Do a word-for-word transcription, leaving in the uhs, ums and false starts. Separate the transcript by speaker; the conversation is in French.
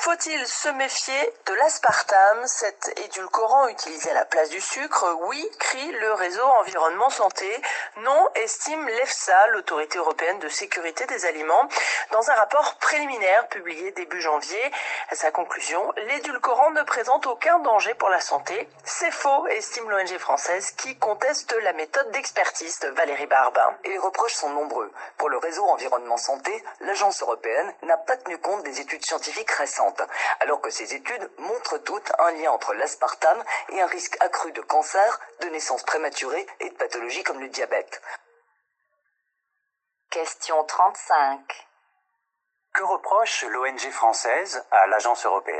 Speaker 1: Faut-il se méfier de l'aspartame, cet édulcorant utilisé à la place du sucre? Oui, crie le réseau Environnement Santé. Non, estime l'EFSA, l'Autorité européenne de sécurité des aliments, dans un rapport préliminaire publié début janvier. À sa conclusion, l'édulcorant ne présente aucun danger pour la santé. C'est faux, estime l'O N G française qui conteste la méthode d'expertise de Valérie Barbin.
Speaker 2: Et les reproches sont nombreux. Pour le réseau Environnement Santé, l'agence européenne n'a pas tenu compte des études scientifiques récentes, alors que ces études montrent toutes un lien entre l'aspartame et un risque accru de cancer, de naissance prématurée et de pathologies comme le diabète.
Speaker 3: Question trente-cinq.
Speaker 4: Que reproche l'O N G française à l'agence européenne ?